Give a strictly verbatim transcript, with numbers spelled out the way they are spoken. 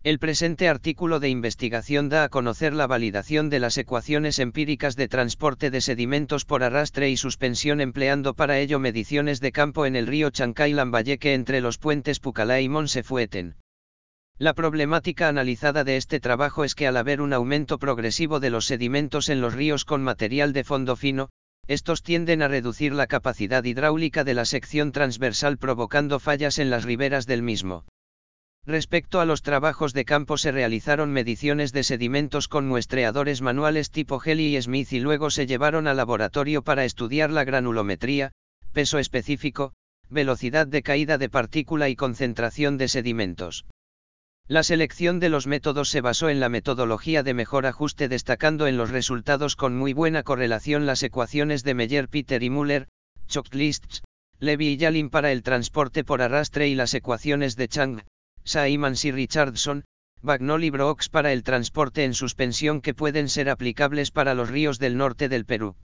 El presente artículo de investigación da a conocer la validación de las ecuaciones empíricas de transporte de sedimentos por arrastre y suspensión empleando para ello mediciones de campo en el río Chancay-Lambayeque entre los puentes Pucallá y Monsefueten. La problemática analizada de este trabajo es que al haber un aumento progresivo de los sedimentos en los ríos con material de fondo fino, estos tienden a reducir la capacidad hidráulica de la sección transversal provocando fallas en las riberas del mismo. Respecto a los trabajos de campo se realizaron mediciones de sedimentos con muestreadores manuales tipo Heli y Smith y luego se llevaron al laboratorio para estudiar la granulometría, peso específico, velocidad de caída de partícula y concentración de sedimentos. La selección de los métodos se basó en la metodología de mejor ajuste destacando en los resultados con muy buena correlación las ecuaciones de Meyer, Peter y Müller, Choklists, Levy y Yalin para el transporte por arrastre y las ecuaciones de Chang, Simons y Richardson, Bagnall y Brooks para el transporte en suspensión que pueden ser aplicables para los ríos del norte del Perú.